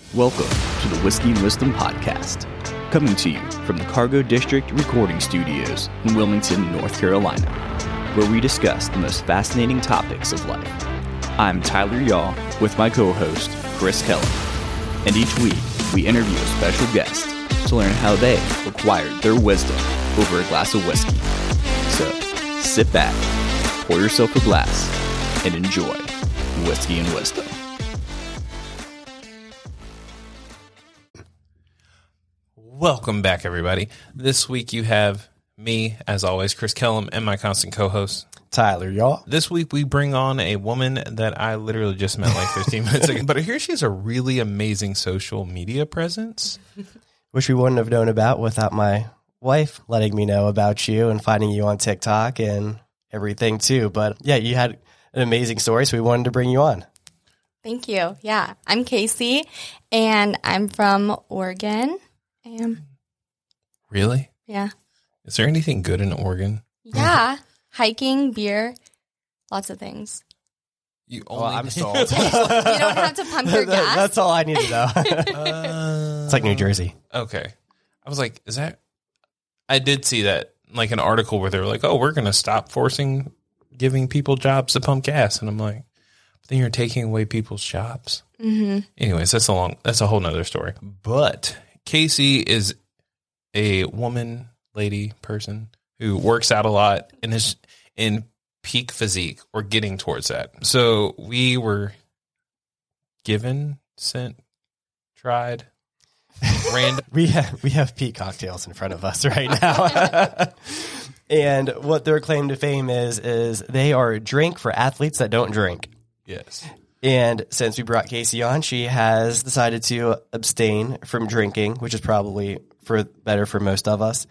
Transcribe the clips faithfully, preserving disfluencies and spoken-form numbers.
Welcome to the Whiskey and Wisdom Podcast, coming to you from the Cargo District Recording Studios in Wilmington, North Carolina, where we discuss the most fascinating topics of life. I'm Tyler Yaw with my co-host, Chris Keller, and each week we interview a special guest to learn how they acquired their wisdom over a glass of whiskey. So sit back, pour yourself a glass, and enjoy Whiskey and Wisdom. Welcome back, everybody. This week you have me, as always, Chris Kellum, and my constant co-host, Tyler Yaw. This week we bring on a woman that I literally just met like fifteen minutes ago. But here she has a really amazing social media presence. Which we wouldn't have known about without my wife letting me know about you and finding you on TikTok and everything too. But yeah, you had an amazing story, so we wanted to bring you on. Thank you. Yeah, I'm Casey, and I'm from Oregon. I am. Really? Yeah. Is there anything good in Oregon? Yeah. Hiking, beer, lots of things. You only Well, I'm sold. You don't have to pump your gas. That's all I need to know. uh, It's like New Jersey. Okay. I was like, is that... I did see that, like an article where they were like, oh, we're going to stop forcing giving people jobs to pump gas. And I'm like, but then you're taking away people's jobs. Mm-hmm. Anyways, that's a long, that's a whole nother story. But Casey is a woman, lady, person who works out a lot and is in peak physique or getting towards that. So we were given, sent, tried, random. We have we have peak cocktails in front of us right now. And what their claim to fame is, is they are a drink for athletes that don't drink. Yes. And since we brought Casey on, she has decided to abstain from drinking, which is probably for better for most of us.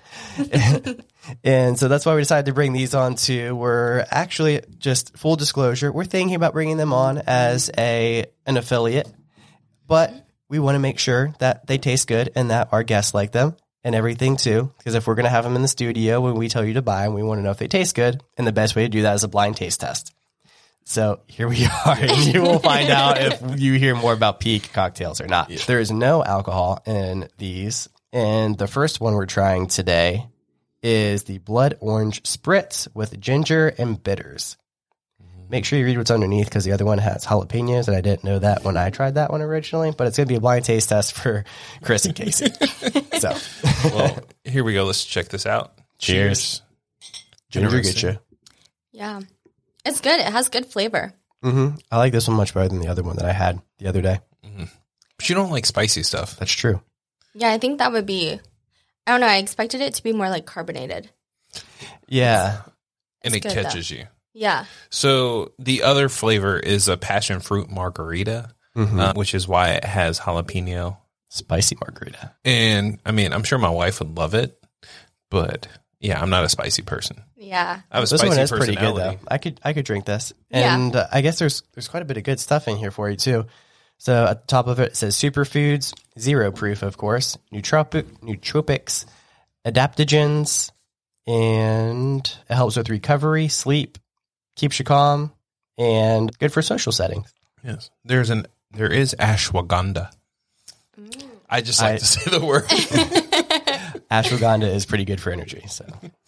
And so that's why we decided to bring these on too. We're actually, just full disclosure, we're thinking about bringing them on as a an affiliate, but we want to make sure that they taste good and that our guests like them and everything too. Because if we're going to have them in the studio when we tell you to buy them, we want to know if they taste good. And the best way to do that is a blind taste test. So here we are, and you will find out if you hear more about peak cocktails or not. Yeah. There is no alcohol in these, and the first one we're trying today is the Blood Orange Spritz with ginger and bitters. Mm-hmm. Make sure you read what's underneath, because the other one has jalapenos, and I didn't know that when I tried that one originally, but it's going to be a blind taste test for Chris and Casey. So, Well, here we go. Let's check this out. Cheers. Ginger get you. Yeah. It's good. It has good flavor. Mm-hmm. I like this one much better than the other one that I had the other day. Mm-hmm. But you don't like spicy stuff. That's true. Yeah, I think that would be, I don't know, I expected it to be more like carbonated. Yeah. And It's it good, catches you. Yeah. So the other flavor is a passion fruit margarita, Mm-hmm. uh, which is why it has jalapeno. Spicy margarita. And I mean, I'm sure my wife would love it, but yeah, I'm not a spicy person. Yeah. I have a This spicy one is pretty good personality. though. I could I could drink this, Yeah. and uh, I guess there's there's quite a bit of good stuff in here for you too. So at the top of it, it says superfoods, zero proof, of course, nootropic, nootropics, adaptogens, and it helps with recovery, sleep, keeps you calm, and good for social settings. Yes, there's an there is ashwagandha. Mm. I just like I- to say the word. Ashwagandha is pretty good for energy. So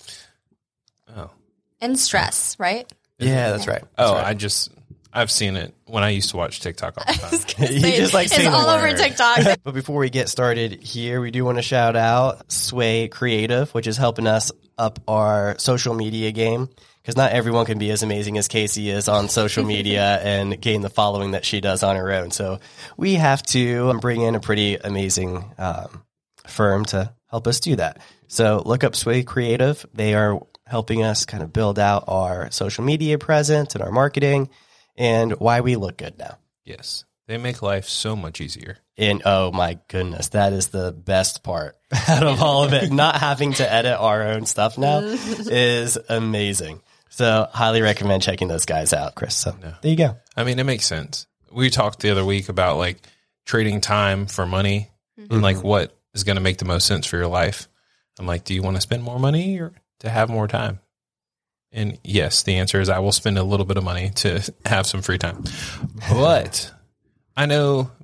Oh, And stress, right? yeah, that's right. That's oh, right. I just I've seen it when I used to watch TikTok all the time. You just like it's say the all over word. TikTok. But before we get started here, we do want to shout out Sway Creative, which is helping us up our social media game, because not everyone can be as amazing as Casey is on social media and gain the following that she does on her own. So we have to bring in a pretty amazing um, firm to help us do that. So look up Sway Creative. They are helping us kind of build out our social media presence and our marketing and why we look good now. Yes, they make life so much easier. And oh my goodness, that is the best part out of all of it. Not having to edit our own stuff now is amazing. So highly recommend checking those guys out, Chris. So No. there you go. I mean, it makes sense. We talked the other week about like trading time for money Mm-hmm. and like what is going to make the most sense for your life. I'm like, do you want to spend more money or to have more time? And yes, the answer is I will spend a little bit of money to have some free time. But I know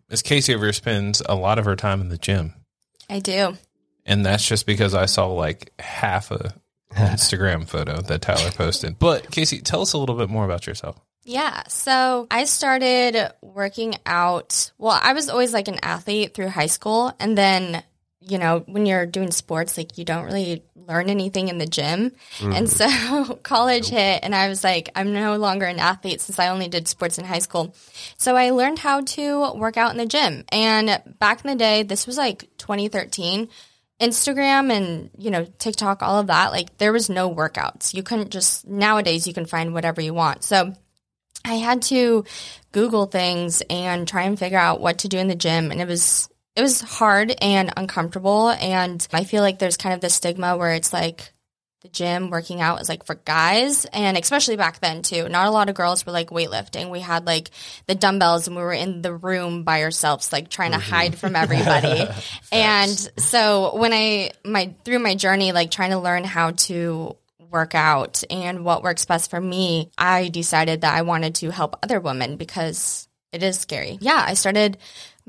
Miss Casey over here spends a lot of her time in the gym. I do. And that's just because I saw like half a Instagram photo that Tyler posted. But Casey, tell us a little bit more about yourself. Yeah. So I started working out. Well, I was always like an athlete through high school. And then, you know, when you're doing sports, like you don't really learn anything in the gym. Mm. And so college hit and I was like, I'm no longer an athlete since I only did sports in high school. So I learned how to work out in the gym. And back in the day, this was like twenty thirteen. Instagram and, you know, TikTok, all of that, like there was no workouts. You couldn't just, nowadays you can find whatever you want. So I had to Google things and try and figure out what to do in the gym. And it was, it was hard and uncomfortable. And I feel like there's kind of this stigma where it's like the gym working out is like for guys. And especially back then too, not a lot of girls were like weightlifting. We had like the dumbbells and we were in the room by ourselves, like trying to mm-hmm. hide from everybody. And so when I, my, through my journey, like trying to learn how to work out and what works best for me, I decided that I wanted to help other women because it is scary. Yeah, I started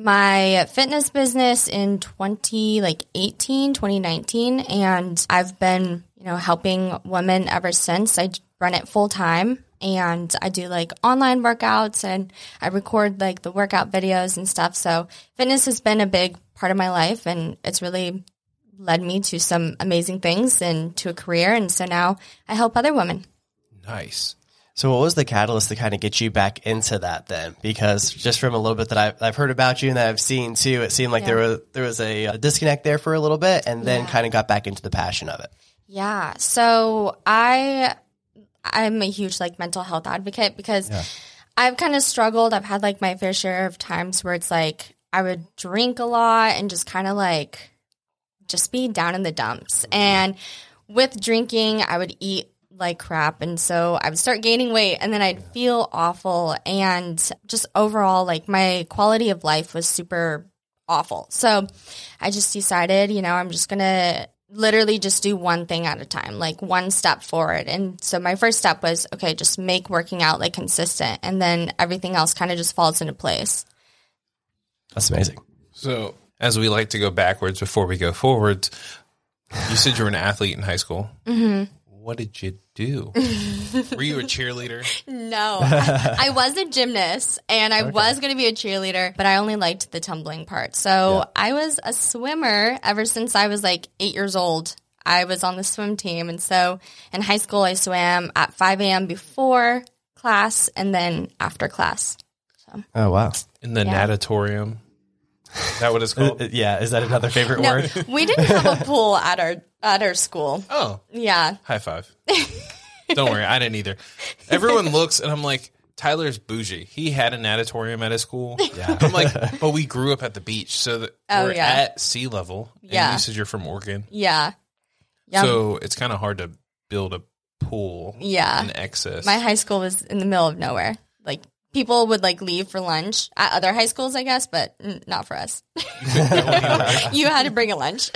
my fitness business in twenty like eighteen, twenty nineteen, and I've been, you know, helping women ever since. I run it full time and I do like online workouts and I record like the workout videos and stuff. So fitness has been a big part of my life and it's really led me to some amazing things and to a career. And so now I help other women. Nice. So what was the catalyst to kind of get you back into that then? Because just from a little bit that I've, I've heard about you and that I've seen too, it seemed like yeah. there was there was a, a disconnect there for a little bit and then yeah. kind of got back into the passion of it. Yeah. So I, I'm a huge like mental health advocate because yeah. I've kind of struggled. I've had like my fair share of times where it's like I would drink a lot and just kind of like just be down in the dumps. And with drinking, I would eat like crap. And so I would start gaining weight and then I'd feel awful. And just overall, like my quality of life was super awful. So I just decided, you know, I'm just going to literally just do one thing at a time, like one step forward. And so my first step was, okay, just make working out like consistent. And then everything else kind of just falls into place. That's amazing. So as we like to go backwards before we go forwards, you said you were an athlete in high school. Mm-hmm. What did you do? Were you a cheerleader? No, I, I was a gymnast and I okay. was going to be a cheerleader, but I only liked the tumbling part. So yeah. I was a swimmer ever since I was like eight years old. I was on the swim team. And so in high school, I swam at five a.m. before class and then after class. So. Oh, wow. In the yeah. natatorium. Is that what it's called? Uh, yeah. Is that another favorite no, word? We didn't have a pool at our at our school. Oh. Yeah. High five. Don't worry. I didn't either. Everyone looks and I'm like, Tyler's bougie. He had a natatorium at his school. Yeah. I'm like, but we grew up at the beach. So that oh, we're yeah. at sea level. Yeah. And you said you're from Oregon. Yeah. Yep. So it's kind of hard to build a pool yeah. in excess. My high school was in the middle of nowhere. Like, people would like leave for lunch at other high schools, I guess, but not for us. You had to bring a lunch.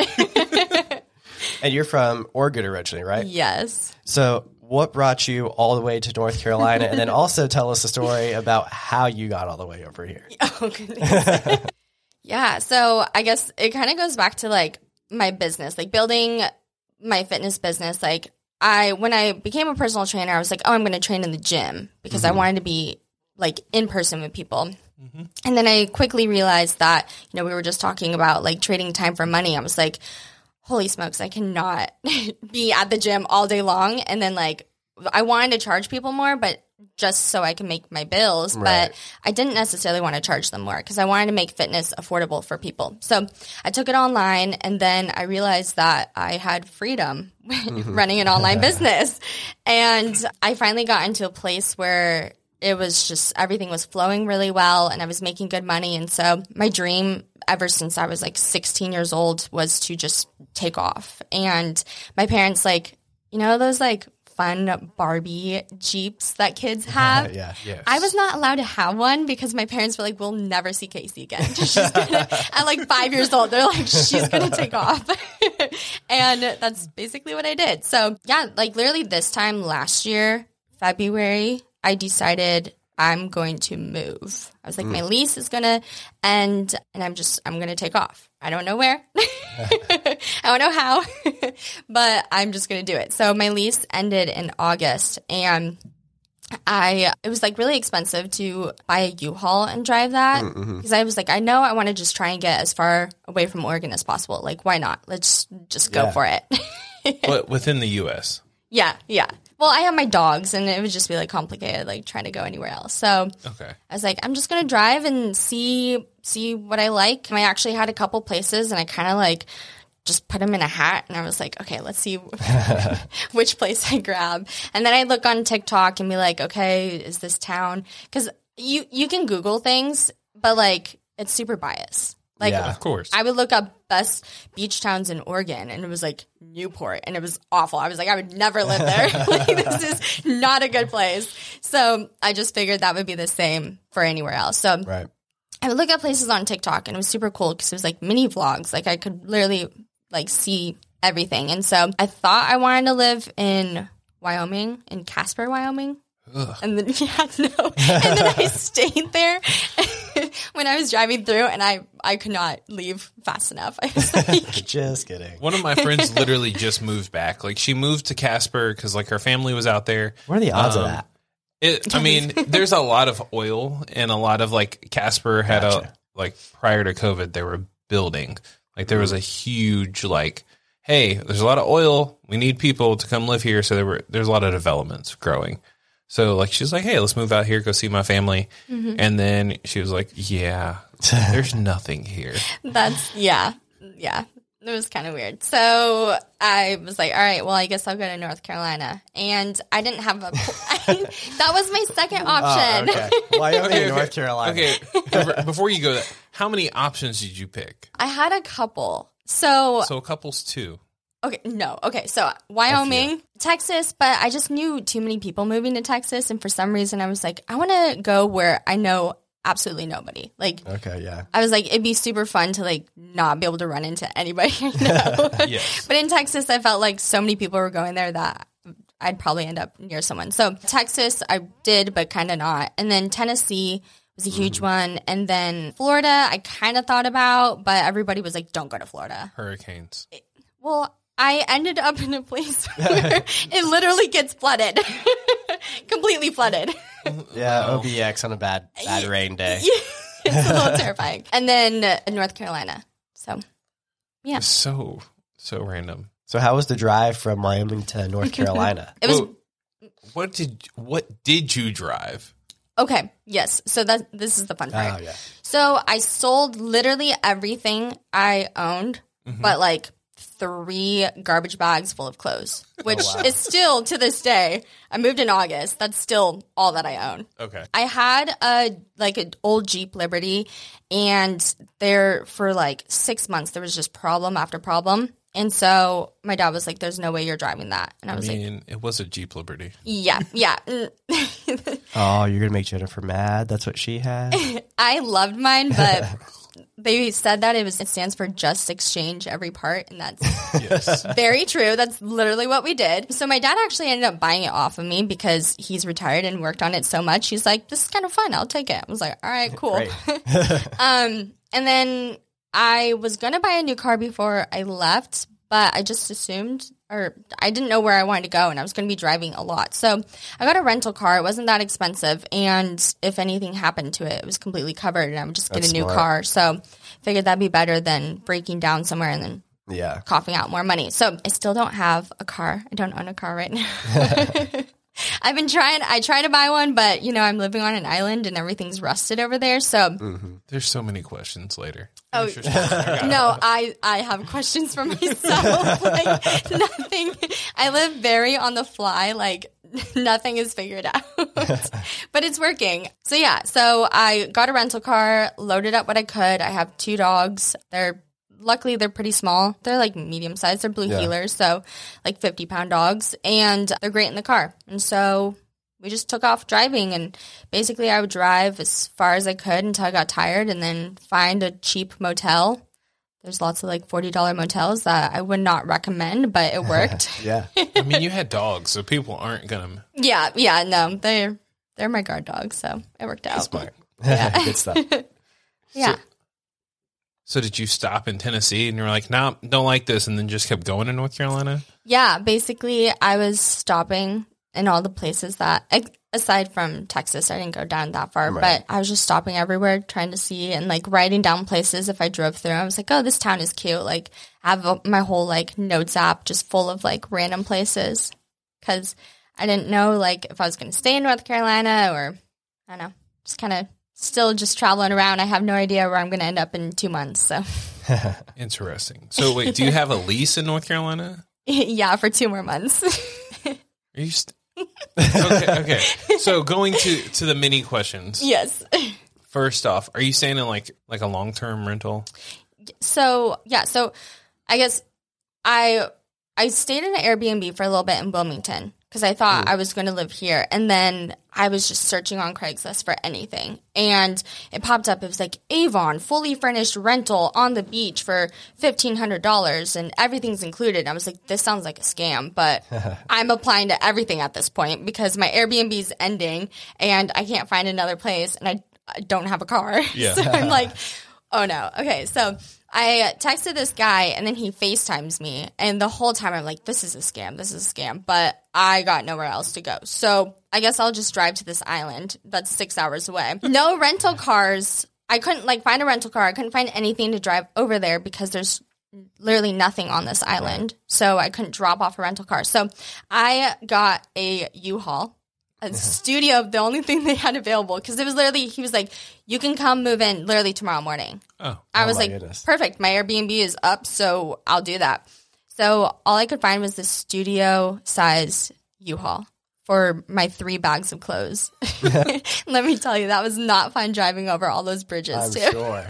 And you're from Oregon originally, right? Yes. So what brought you all the way to North Carolina? And then also tell us a story about how you got all the way over here. Oh, goodness. Yeah. So I guess it kind of goes back to like my business, like building my fitness business. Like I, when I became a personal trainer, I was like, oh, I'm going to train in the gym because mm-hmm. I wanted to be like in person with people. Mm-hmm. And then I quickly realized that, you know, we were just talking about like trading time for money. I was like, holy smokes, I cannot be at the gym all day long. And then like, I wanted to charge people more, but just so I can make my bills. Right. But I didn't necessarily want to charge them more because I wanted to make fitness affordable for people. So I took it online and then I realized that I had freedom mm-hmm. running an online business. And I finally got into a place where it was just everything was flowing really well and I was making good money. And so my dream ever since I was like sixteen years old was to just take off. And my parents, like, you know, those like fun Barbie Jeeps that kids have. Yeah. Yes. I was not allowed to have one because my parents were like, we'll never see Casey again. She's gonna, at like five years old, they're like, she's going to take off. And that's basically what I did. So yeah, like literally this time last year, February, I decided I'm going to move. I was like, mm. my lease is going to end and I'm just, I'm going to take off. I don't know where. I don't know how, but I'm just going to do it. So my lease ended in August and I, it was like really expensive to buy a U-Haul and drive that because mm-hmm. I was like, I know I want to just try and get as far away from Oregon as possible. Like, why not? Let's just go yeah. for it. But within the U S? Yeah, yeah. Well, I have my dogs, and it would just be like complicated, like trying to go anywhere else. So okay. I was like, I'm just gonna drive and see see what I like. And I actually had a couple places, and I kind of like just put them in a hat, and I was like, okay, let's see which place I grab. And then I look on TikTok and be like, okay, is this town? Because you you can Google things, but like it's super biased. Like, yeah. Of course. I would look up best beach towns in Oregon, and it was like Newport, and it was awful. I was like, I would never live there. Like, this is not a good place. So I just figured that would be the same for anywhere else. So right. I would look at places on TikTok, and it was super cool because it was like mini vlogs. Like I could literally like see everything. And so I thought I wanted to live in Wyoming, in Casper, Wyoming. Ugh. And then yeah, no. And then I stayed there when I was driving through, and I, I could not leave fast enough. I was like, just kidding. One of my friends literally just moved back. Like she moved to Casper because like her family was out there. What are the odds um, of that? It, I mean, there's a lot of oil and a lot of like Casper had gotcha. a like prior to COVID they were building. Like there was a huge like, hey, there's a lot of oil. We need people to come live here. So there were there's a lot of developments growing. So, like, she's like, hey, let's move out here, go see my family. Mm-hmm. And then she was like, yeah, there's nothing here. That's, yeah, yeah. It was kind of weird. So I was like, all right, well, I guess I'll go to North Carolina. And I didn't have a, I, that was my second option. Oh, okay. Wyoming, okay, okay. North Carolina. Okay, before you go, how many options did you pick? I had a couple. So, so a couple's two. Okay, no. Okay, so Wyoming, Texas, but I just knew too many people moving to Texas, and for some reason I was like, I want to go where I know absolutely nobody. Like, okay, yeah. I was like, it'd be super fun to like not be able to run into anybody I know. Yes. But in Texas, I felt like so many people were going there that I'd probably end up near someone. So Texas, I did, but kind of not. And then Tennessee was a huge mm. one. And then Florida, I kind of thought about, but everybody was like, don't go to Florida. Hurricanes. It, well, I ended up in a place where it literally gets flooded. Completely flooded. Yeah, O B X on a bad bad rain day. It's a little terrifying. And then uh, North Carolina. So, yeah. It's so, so random. So how was the drive from Wyoming to North Carolina? It was. Well, what did what did you drive? Okay, yes. So that this is the fun part. Oh, yeah. So I sold literally everything I owned, mm-hmm. but like three garbage bags full of clothes, which oh, wow. is still to this day. I moved in August. That's still all that I own. Okay. I had a like an old Jeep Liberty, and there for like six months there was just problem after problem. And so my dad was like, "There's no way you're driving that." And I was I mean, like, "It was a Jeep Liberty." Yeah, yeah. Oh, you're gonna make Jennifer mad. That's what she had. I loved mine, but they said that it was it stands for just exchange every part, and that's yes. very true. That's literally what we did. So my dad actually ended up buying it off of me because he's retired and worked on it so much. He's like, "This is kind of fun. I'll take it." I was like, "All right, cool." um, and then I was gonna buy a new car before I left, but I just assumed, or I didn't know where I wanted to go, and I was going to be driving a lot. So I got a rental car. It wasn't that expensive, and if anything happened to it, it was completely covered, and I would just get That's a new smart. car. So figured that'd be better than breaking down somewhere and then yeah. coughing out more money. So I still don't have a car. I don't own a car right now. I've been trying. I try to buy one, but, you know, I'm living on an island, and everything's rusted over there. So mm-hmm. There's so many questions later. Oh, no, I, I have questions for myself. Like, nothing. I live very on the fly. Like, nothing is figured out. But it's working. So, yeah. So, I got a rental car, loaded up what I could. I have two dogs. They're Luckily, they're pretty small. They're like medium sized. They're blue yeah. heelers, so like fifty pound dogs. And they're great in the car. And so we just took off driving, and basically I would drive as far as I could until I got tired and then find a cheap motel. There's lots of like forty dollar motels that I would not recommend, but it worked. Yeah. I mean, you had dogs, so people aren't going to. Yeah, yeah, no, they're they're my guard dogs, so it worked out. Smart. Yeah. Good stuff. Yeah. So, so did you stop in Tennessee and you were like, nah, don't like this, and then just kept going to North Carolina? Yeah, basically, I was stopping in all the places that, aside from Texas, I didn't go down that far, Right. but I was just stopping everywhere trying to see and like writing down places if I drove through. I was like, oh, this town is cute. Like, I have a, my whole like notes app just full of like random places because I didn't know like if I was going to stay in North Carolina or I don't know, just kind of still just traveling around. I have no idea where I'm going to end up in two months. So, Interesting. So wait, do you have a lease in North Carolina? yeah, for two more months. Are you st- okay, okay. So going to, to the mini questions. Yes. First off, are you staying in like like a long term rental? So yeah, so I guess I I stayed in an Airbnb for a little bit in Wilmington because I thought I was going to live here, and then I was just searching on Craigslist for anything, and it popped up. It was like Avon fully furnished rental on the beach for fifteen hundred dollars, and everything's included. I was like, this sounds like a scam, but I'm applying to everything at this point because my Airbnb is ending, and I can't find another place, and I, I don't have a car. Yeah. So I'm like, oh no. Okay, so I texted this guy, and then he FaceTimes me, and the whole time I'm like, this is a scam, this is a scam, but I got nowhere else to go. So I guess I'll just drive to this island that's six hours away. No rental cars. I couldn't, like, find a rental car. I couldn't find anything to drive over there because there's literally nothing on this island, so I couldn't drop off a rental car. So I got a U-Haul. A studio, the only thing they had available, because it was literally, he was like, you can come move in literally tomorrow morning. Oh, I Oh was my like, goodness. perfect. My Airbnb is up, so I'll do that. So all I could find was this studio size U-Haul for my three bags of clothes. Let me tell you, that was not fun driving over all those bridges I'm too. sure.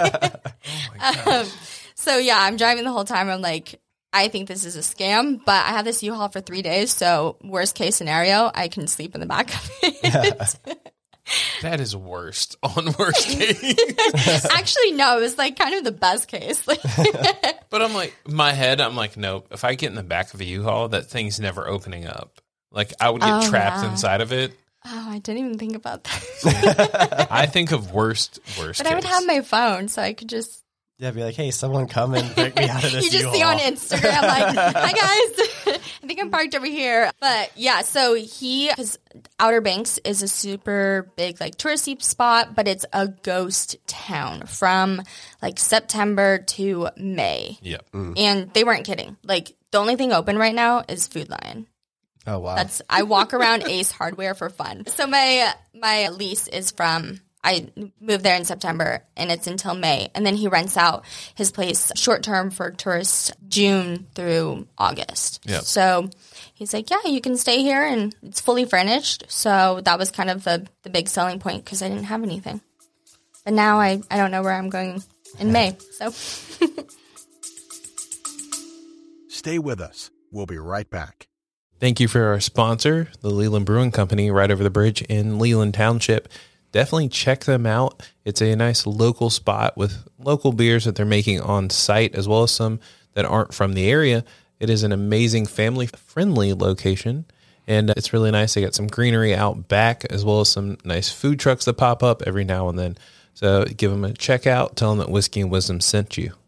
Um, so yeah, I'm driving the whole time. I'm like, I think this is a scam, but I have this U-Haul for three days. So worst case scenario, I can sleep in the back of it. that is worst on worst case. Actually, no, it was like kind of the best case. But I'm like, my head, I'm like, nope. If I get in the back of a U-Haul, that thing's never opening up. Like, I would get Oh, trapped yeah. inside of it. Oh, I didn't even think about that. I think of worst, worst But case. I would have my phone, so I could just. Yeah, be like, hey, someone come and pick me out of this You just U-Haul. see on Instagram, like, hi guys, I think I'm parked over here. But yeah, so he, because Outer Banks is a super big, like, touristy spot, but it's a ghost town from like September to May. Yep. And they weren't kidding. Like, the only thing open right now is Food Lion. Oh, wow. That's I walk around Ace Hardware for fun. So my my lease is from I moved there in September and it's until May, and then he rents out his place short term for tourists June through August. Yep. So he's like, yeah, you can stay here and it's fully furnished. So that was kind of the the big selling point because I didn't have anything. But now I I don't know where I'm going in May. So Stay with us. We'll be right back. Thank you for our sponsor, the Leland Brewing Company, right over the bridge in Leland Township. Definitely check them out. It's a nice local spot with local beers that they're making on site, as well as some that aren't from the area. It is an amazing family-friendly location, and it's really nice. They got some greenery out back, as well as some nice food trucks that pop up every now and then. So give them a check out. Tell them that Whiskey and Wisdom sent you.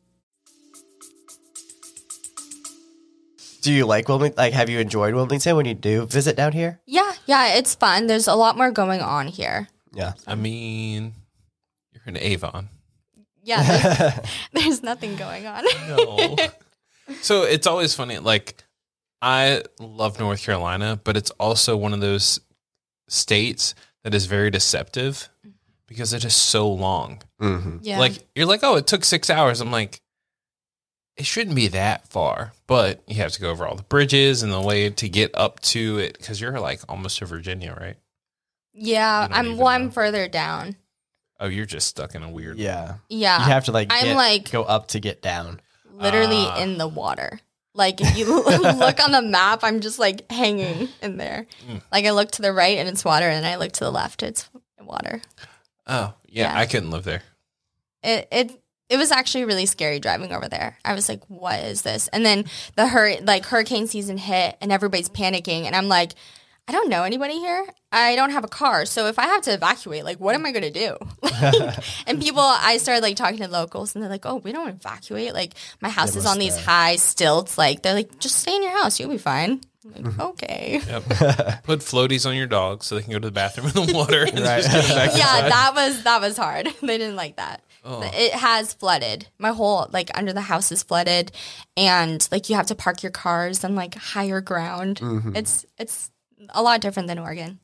Do you like Wilmington? Like, have you enjoyed Wilmington when you do visit down here? yeah, yeah, it's fun. There's a lot more going on here. Yeah. I mean, you're in Avon. Yeah, there's, there's nothing going on. No. So it's always funny. Like, I love North Carolina, but it's also one of those states that is very deceptive because it is so long. Mm-hmm. Yeah. Like, you're like, oh, it took six hours. I'm like, it shouldn't be that far, but you have to go over all the bridges and the way to get up to it because you're like almost to Virginia, right? yeah, You don't I'm even well, I'm know. further down. Oh, you're just stuck in a weird. Yeah. Yeah. You have to, like, I'm get- like- go up to get down. Literally Ah. in the water. Like if you look on the map, I'm just like hanging in there. Mm. Like I look to the right and it's water, and I look to the left, it's water. Oh, yeah, Yeah. I couldn't live there. It it it was actually really scary driving over there. I was like, what is this? And then the hur- like hurricane season hit and everybody's panicking, and I'm like, I don't know anybody here. I don't have a car. So if I have to evacuate, like, what am I going to do? And people, I started like talking to locals and they're like, oh, we don't evacuate. Like my house is on these stay. high stilts. Like they're like, just stay in your house. You'll be fine. I'm like, okay. Yep. Put floaties on your dog so they can go to the bathroom in the water. And Right. just get them back Yeah, inside. that was, that was hard. They didn't like that. Oh. It has flooded. My whole, like, under the house is flooded. And, like, you have to park your cars on, like, higher ground. Mm-hmm. It's, it's a lot different than Oregon.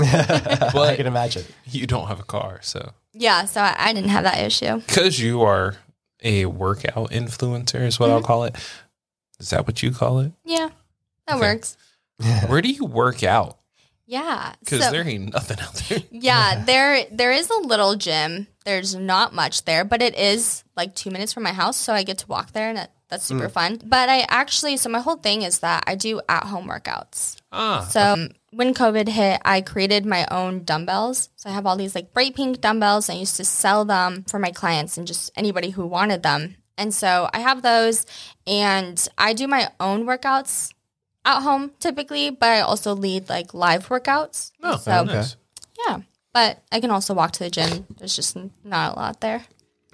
I But can imagine. you don't have a car, so Yeah, so I, I didn't have that issue. because you are a workout influencer, is what I'll call it. Is that what you call it? Yeah, that Okay. works. Where do you work out? Yeah. Because so- there ain't nothing out there. Yeah, there there is a little gym. There's not much there, but it is like two minutes from my house, so I get to walk there, and that, that's super fun. But I actually, so my whole thing is that I do at-home workouts. Ah, So um, when COVID hit, I created my own dumbbells. So I have all these like bright pink dumbbells. I used to sell them for my clients and just anybody who wanted them. And so I have those, and I do my own workouts at home typically, but I also lead like live workouts. oh, so nice. yeah, but I can also walk to the gym. There's just not a lot there.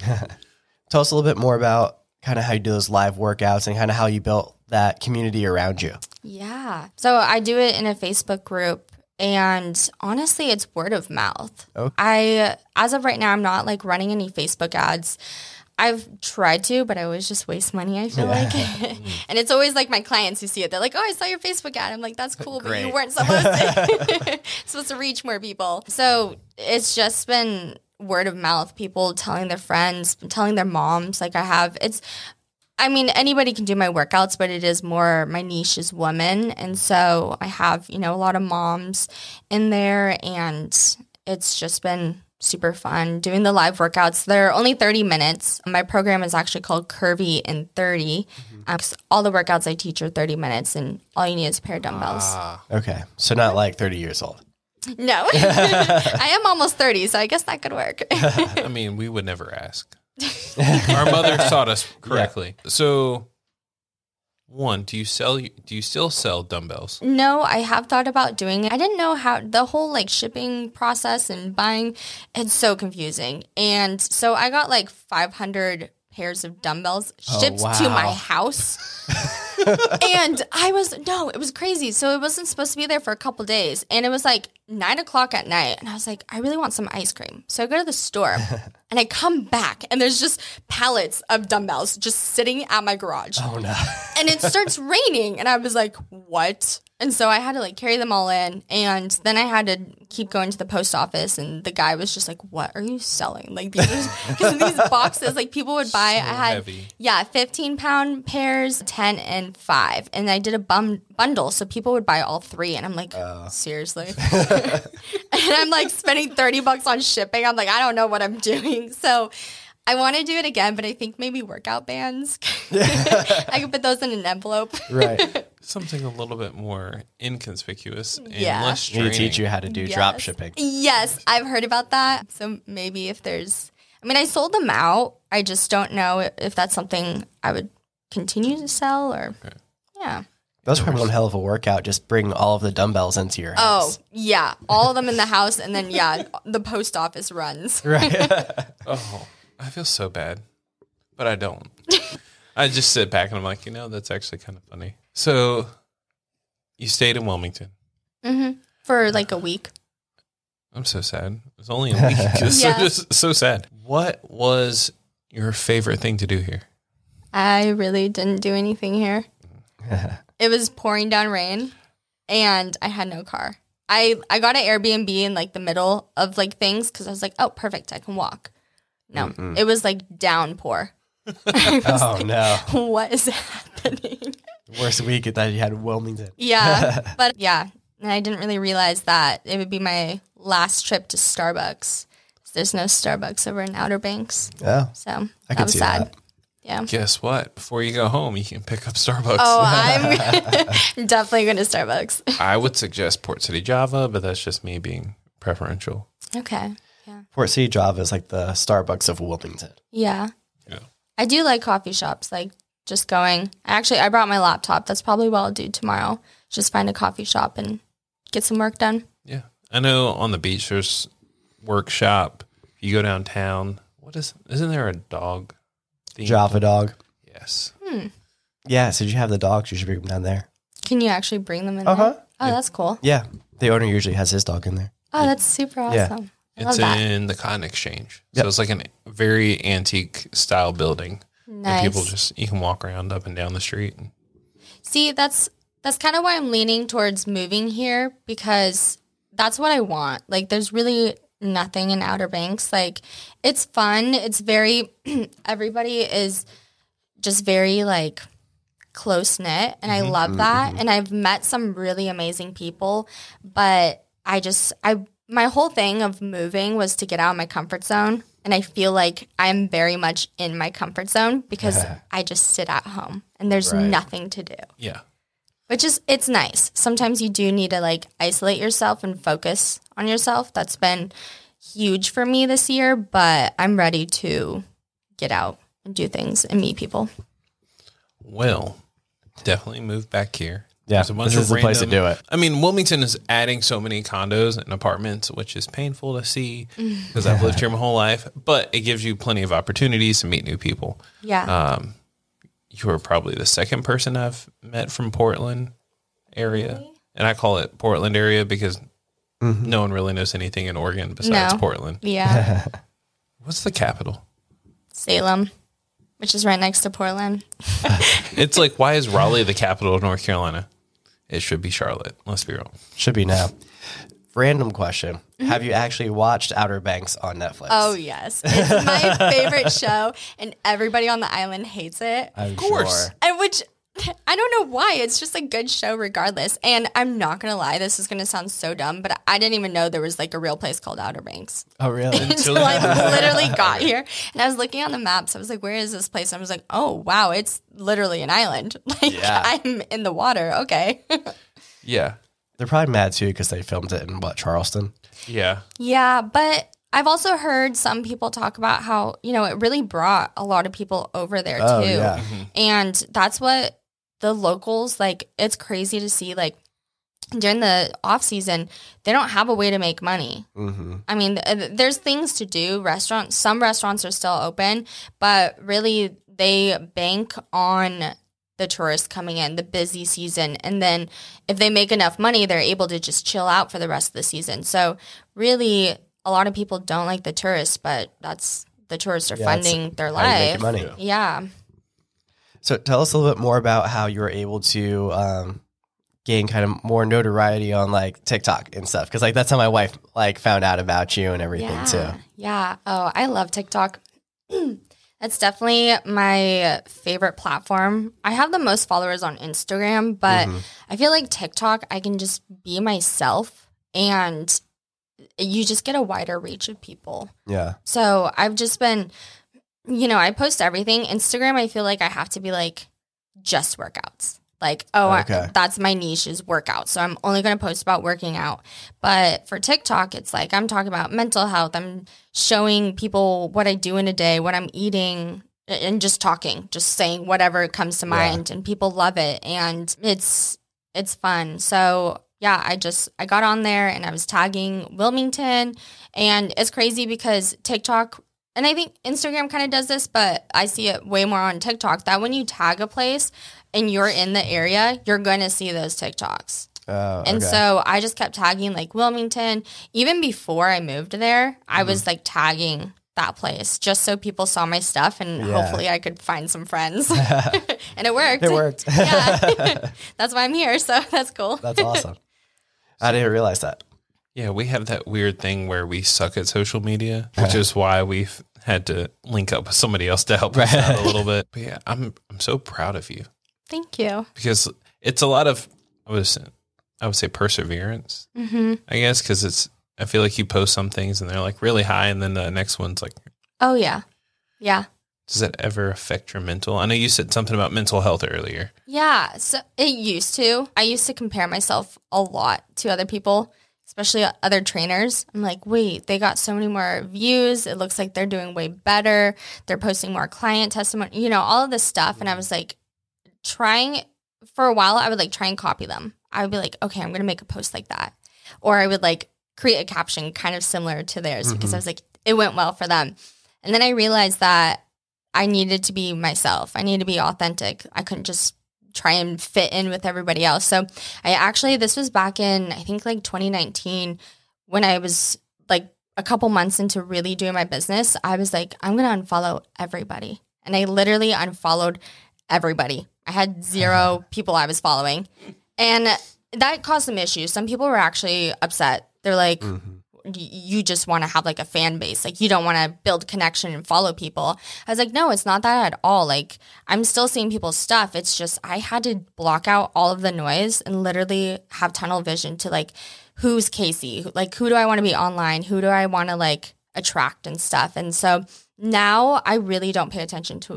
Tell us a little bit more about kind of how you do those live workouts and kind of how you built that community around you. Yeah. So I do it in a Facebook group, and honestly, it's word of mouth. Okay. I, as of right now, I'm not like running any Facebook ads. I've tried to, but I always just waste money, I feel like. And it's always like my clients who see it. They're like, oh, I saw your Facebook ad. I'm like, that's cool, but you Great. weren't supposed to. supposed to reach more people. So it's just been word of mouth, people telling their friends, telling their moms. Like I have, it's, I mean, anybody can do my workouts, but it is more, my niche is women. And so I have, you know, a lot of moms in there, and it's just been super fun doing the live workouts. They're only thirty minutes. My program is actually called Curvy in thirty. Um, 'cause all the workouts I teach are thirty minutes, and all you need is a pair of dumbbells. Ah, Okay. So not like thirty years old. No, I am almost thirty, so I guess that could work. I mean, we would never ask. Our mother taught us correctly. So, one, do you sell? Do you still sell dumbbells? No, I have thought about doing it. I didn't know how the whole like shipping process and buying, it's so confusing. And so I got like five hundred pairs of dumbbells shipped wow. to my house. And I was, no, it was crazy. So it wasn't supposed to be there for a couple days. And it was like nine o'clock at night. And I was like, I really want some ice cream. So I go to the store and I come back and there's just pallets of dumbbells just sitting at my garage. Oh no. And it starts raining. And I was like, what? And so I had to like carry them all in. And then I had to keep going to the post office. And the guy was just like, what are you selling? Like these because these boxes, like people would buy. So I had, heavy. yeah, fifteen pound pairs, ten and five. And I did a bum bundle. So people would buy all three. And I'm like, seriously? And I'm like spending thirty bucks on shipping. I'm like, I don't know what I'm doing. So I want to do it again, but I think maybe workout bands. I could put those in an envelope. Right. Something a little bit more inconspicuous and Yeah. less Need to draining. teach you how to do Yes. drop shipping. Yes, I've heard about that. So maybe if there's, I mean, I sold them out. I just don't know if that's something I would continue to sell or, Okay. yeah. That's probably one hell of a workout. Just bring all of the dumbbells into your Oh, house. yeah. All of them in the house. And then, yeah, the post office runs. Right. Oh, I feel so bad, but I don't. I just sit back and I'm like, you know, that's actually kind of funny. So you stayed in Wilmington. hmm For like a week. I'm so sad. It was only a week. It's so, Yeah. just so sad. What was your favorite thing to do here? I really didn't do anything here. It was pouring down rain and I had no car. I, I got an Airbnb in like the middle of like things because I was like, oh, perfect. I can walk. No, Mm-mm. it was like downpour. Oh no. What is happening? Worst week that you had in Wilmington. Yeah, but yeah, and I didn't really realize that it would be my last trip to Starbucks. There's no Starbucks over in Outer Banks, Oh, so I that can was see sad. that. Yeah. Guess what? Before you go home, you can pick up Starbucks. Oh, I'm definitely going to Starbucks. I would suggest Port City Java, but that's just me being preferential. Okay. Port City Java is like the Starbucks of Wilmington. Yeah. Yeah. I do like coffee shops, like just going. Actually, I brought my laptop. That's probably what I'll do tomorrow. Just find a coffee shop and get some work done. Yeah. I know on the beach there's workshop. You go downtown. What is, isn't there a dog? theme? Java dog. Yes. Hmm. Yeah, so you have the dogs, you should bring them down there. Can you actually bring them in Uh-huh. there? Oh, that's cool. Yeah, the owner usually has his dog in there. Oh, that's super Yeah. awesome. I It's love that. in the Cotton Exchange. So Yep. it's like a very antique style building. Nice. And people just, you can walk around up and down the street. See, that's that's kind of why I'm leaning towards moving here, because that's what I want. Like, there's really nothing in Outer Banks. Like, it's fun. It's very, everybody is just very, like, close knit, and I love that. And I've met some really amazing people, but I just, I, my whole thing of moving was to get out of my comfort zone. And I feel like I'm very much in my comfort zone because I just sit at home and there's Right. nothing to do. Yeah. Which is, it's nice. Sometimes you do need to like isolate yourself and focus on yourself. That's been huge for me this year, but I'm ready to get out and do things and meet people. Well, definitely move back here. Yeah, There's a bunch this of is the place to random- do it. I mean, Wilmington is adding so many condos and apartments, which is painful to see because I've lived here my whole life, but it gives you plenty of opportunities to meet new people. Yeah. Um, you are probably the second person I've met from Portland area. And I call it Portland area because no one really knows anything in Oregon besides No. Portland. yeah. What's the capital? Salem, which is right next to Portland. It's like, why is Raleigh the capital of North Carolina? It should be Charlotte. Let's be real. Should be now. Random question. Have you actually watched Outer Banks on Netflix? Oh, yes. It's my favorite show, and everybody on the island hates it. I'm Of course. sure. And which, I don't know why. It's just a good show regardless. And I'm not going to lie, this is going to sound so dumb, but I didn't even know there was like a real place called Outer Banks Oh, really? until I literally got here. And I was looking on the maps. I was like, where is this place? And I was like, oh, wow, it's literally an island. Like, Yeah. I'm in the water. Okay. Yeah. They're probably mad too because they filmed it in what, Charleston? Yeah. Yeah, but I've also heard some people talk about how, you know, it really brought a lot of people over there Oh, too. yeah. And that's what the locals, like, it's crazy to see, like, during the off season, they don't have a way to make money. Mm-hmm. I mean, th- there's things to do. Restaurants, some restaurants are still open, but really they bank on the tourists coming in, the busy season. And then if they make enough money, they're able to just chill out for the rest of the season. So really, a lot of people don't like the tourists, but that's the tourists are Yeah, that's funding their how you make life. your money. Yeah. So tell us a little bit more about how you were able to um, gain kind of more notoriety on like TikTok and stuff. Because like that's how my wife like found out about you and everything Yeah. too. Yeah. Oh, I love TikTok. That's definitely my favorite platform. I have the most followers on Instagram, but Mm-hmm. I feel like TikTok, I can just be myself and you just get a wider reach of people. Yeah. So I've just been, you know, I post everything. Instagram, I feel like I have to be like just workouts. Like, oh, I- Okay. that's my niche is workout. So I'm only going to post about working out. But for TikTok, it's like I'm talking about mental health. I'm showing people what I do in a day, what I'm eating, and just talking, just saying whatever comes to mind. And people love it. And it's it's fun. So yeah, I just I got on there and I was tagging Wilmington. And it's crazy because TikTok, and I think Instagram kind of does this, but I see it way more on TikTok, that when you tag a place and you're in the area, you're going to see those TikToks. Oh, And okay. so I just kept tagging like Wilmington. Even before I moved there, I Mm-hmm. was like tagging that place just so people saw my stuff and Yeah. hopefully I could find some friends. And it worked. It worked. Yeah. That's why I'm here. So that's cool. That's awesome. I didn't realize that. Yeah, we have that weird thing where we suck at social media, which is why we've had to link up with somebody else to help us out a little bit. But yeah, I'm I'm so proud of you Thank you. because it's a lot of I would say, I would say perseverance, hmm I guess, because it's I feel like you post some things and they're like really high, and then the next one's like, Oh, yeah. Yeah. does that ever affect your mental? I know you said something about mental health earlier. Yeah, so it used to. I used to compare myself a lot to other people, especially other trainers. I'm like, wait, they got so many more views. It looks like they're doing way better. They're posting more client testimony, you know, all of this stuff. And I was like, trying for a while, I would like try and copy them. I would be like, okay, I'm going to make a post like that. or I would like create a caption kind of similar to theirs mm-hmm. because I was like, it went well for them. And then I realized that I needed to be myself. I needed to be authentic. I couldn't just try and fit in with everybody else. So I actually, this was back in, I think like twenty nineteen when I was like a couple months into really doing my business. I was like, I'm going to unfollow everybody. And I literally unfollowed everybody. I had zero people I was following. And that caused some issues. Some people were actually upset. They're like, mm-hmm. you just want to have like a fan base. Like you don't want to build connection and follow people. I was like, no, it's not that at all. Like I'm still seeing people's stuff. It's just I had to block out all of the noise and literally have tunnel vision to like, who's Casey? Like who do I want to be online? Who do I want to like attract and stuff? And so now I really don't pay attention to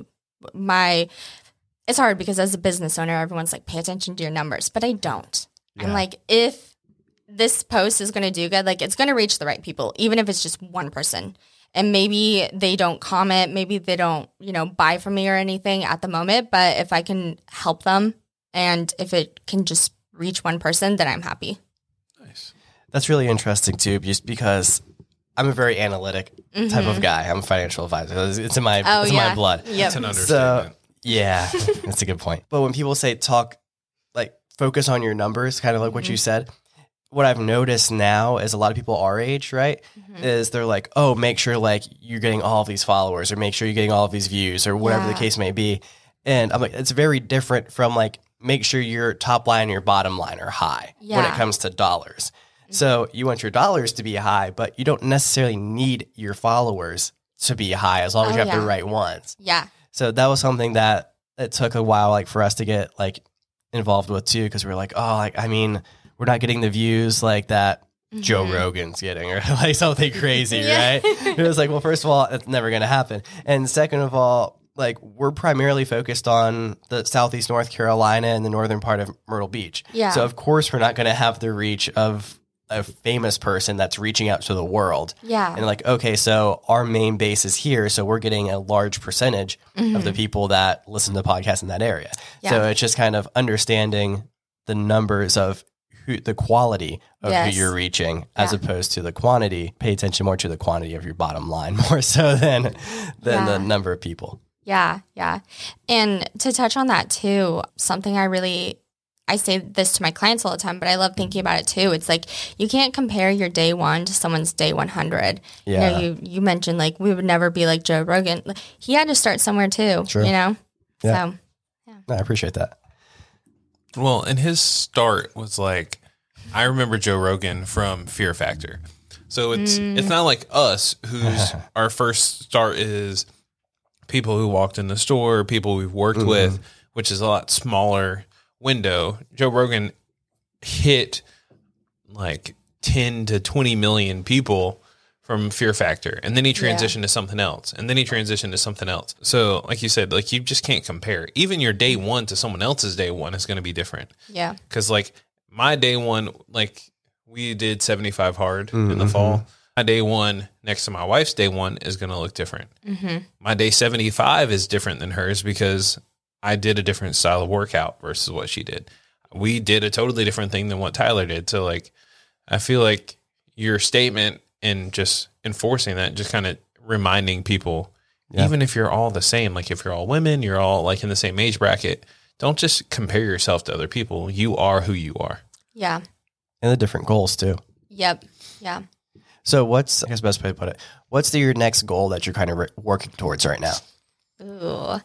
my, it's hard because as a business owner, everyone's like, pay attention to your numbers, but I don't. Yeah. I'm like, if this post is going to do good, like it's going to reach the right people, even if it's just one person. And maybe they don't comment, maybe they don't, you know, buy from me or anything at the moment. But if I can help them and if it can just reach one person, then I'm happy. Nice. That's really interesting too, just because I'm a very analytic mm-hmm. type of guy. I'm a financial advisor. It's in my, oh, it's in yeah. my blood. Yep. It's an understatement. So, yeah, that's a good point. But when people say talk, like focus on your numbers, kind of like what mm-hmm. you said, what I've noticed now is a lot of people our age, right, mm-hmm. is they're like, oh, make sure like you're getting all of these followers or make sure you're getting all of these views or whatever yeah. the case may be. And I'm like, it's very different from like, make sure your top line and your bottom line are high yeah. when it comes to dollars. Mm-hmm. So you want your dollars to be high, but you don't necessarily need your followers to be high as long as oh, you have yeah. the right ones. Yeah. So that was something that it took a while like for us to get like involved with too, because we we're like, oh, like, I mean, we're not getting the views like that mm-hmm. Joe Rogan's getting or like something crazy, yeah. right? It was like, well, first of all, it's never going to happen. And second of all, like we're primarily focused on the Southeast North Carolina and the northern part of Myrtle Beach. Yeah. So of course we're not going to have the reach of a famous person that's reaching out to the world. Yeah. And like, okay, so our main base is here. So we're getting a large percentage mm-hmm. of the people that listen to podcasts in that area. Yeah. So it's just kind of understanding the numbers of who, the quality of yes. who you're reaching as yeah. opposed to the quantity. Pay attention more to the quantity of your bottom line more so than, than yeah. the number of people. Yeah. Yeah. And to touch on that too, something I really, I say this to my clients all the time, but I love thinking about it too. It's like, you can't compare your day one to someone's day one hundred. Yeah. You know, you, you mentioned like, we would never be like Joe Rogan. He had to start somewhere too, True. you know? Yeah. So, yeah. No, I appreciate that. Well, and his start was like, I remember Joe Rogan from Fear Factor. So it's, mm. it's not like us whose our first start is people who walked in the store, people we've worked mm-hmm. with, which is a lot smaller window. Joe Rogan hit like ten to twenty million people from Fear Factor, and then he transitioned yeah. to something else, and then he transitioned to something else. So like you said, like you just can't compare. Even your day one to someone else's day one is going to be different. Yeah. Because like my day one, like we did seventy-five hard mm-hmm. in the fall. My day one next to my wife's day one is going to look different. Mm-hmm. My day seventy-five is different than hers because I did a different style of workout versus what she did. We did a totally different thing than what Tyler did. So like, I feel like your statement and just enforcing that, just kind of reminding people, yeah. even if you're all the same, like if you're all women, you're all like in the same age bracket, don't just compare yourself to other people. You are who you are. Yeah. And the different goals too. Yep. Yeah. So what's, I guess best way to put it, what's the, your next goal that you're kind of re- working towards right now? Ooh.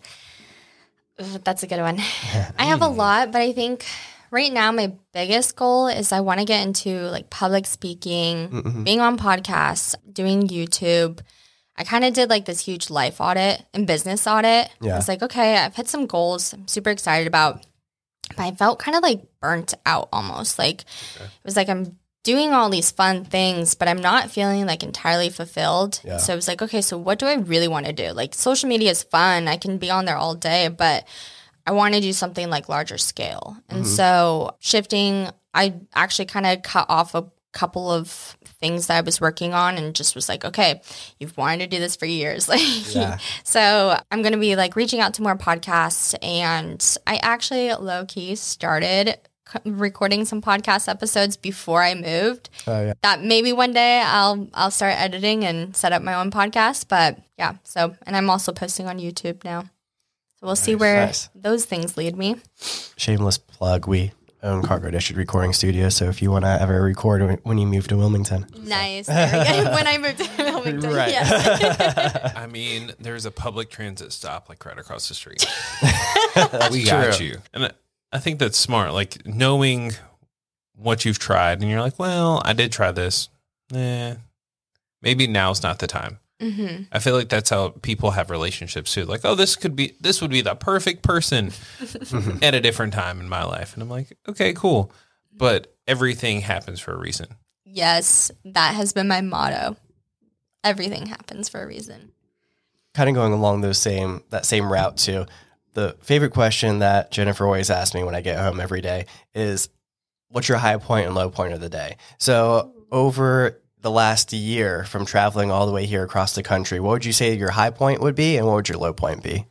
Ooh, that's a good one. I have a lot, but I think right now my biggest goal is I want to get into like public speaking, mm-hmm. being on podcasts, doing YouTube. I kind of did like this huge life audit and business audit. Yeah. I was like, okay, I've hit some goals I'm super excited about, but I felt kind of like burnt out almost. Like okay. it was like I'm doing all these fun things, but I'm not feeling like entirely fulfilled. Yeah. So I was like, okay, so what do I really want to do? Like social media is fun. I can be on there all day, but I want to do something like larger scale. And mm-hmm. so shifting, I actually kind of cut off a couple of things that I was working on and just was like, okay, you've wanted to do this for years. Like, yeah. So I'm going to be like reaching out to more podcasts. And I actually low key started c- recording some podcast episodes before I moved. Oh, yeah. That maybe one day I'll I'll start editing and set up my own podcast. But yeah, so and I'm also posting on YouTube now. So we'll see where nice. those things lead me. Shameless plug. We own Cargo District Recording Studio, so if you want to ever record when- when you move to Wilmington. Nice. There we go. When I moved to Wilmington, Right. yes. I mean, there's a public transit stop like right across the street. we true. got you. And I, I think that's smart. Like knowing what you've tried and you're like, well, I did try this. Eh, maybe now's not the time. Mm-hmm. I feel like that's how people have relationships too. Like, oh, this could be, this would be the perfect person at a different time in my life. And I'm like, okay, cool. But everything happens for a reason. Yes, that has been my motto. Everything happens for a reason. Kind of going along those same that same route too. The favorite question that Jennifer always asks me when I get home every day is, what's your high point and low point of the day? So over the last year from traveling all the way here across the country, what would you say your high point would be and what would your low point be?